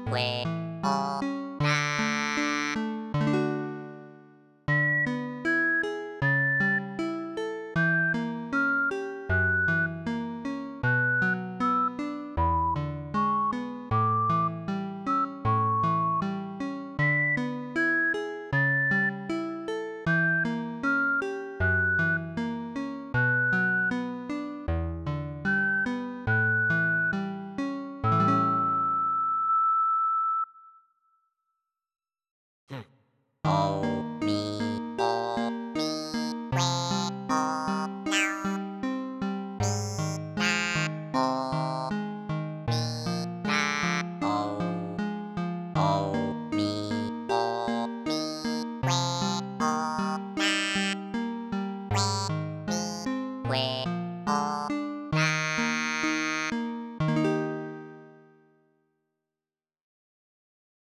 quê ô na. Ô mi ô mi quê ô nau. Mi na ô mi na ô. Ô mi ô mi quê ô na. Quê mi quê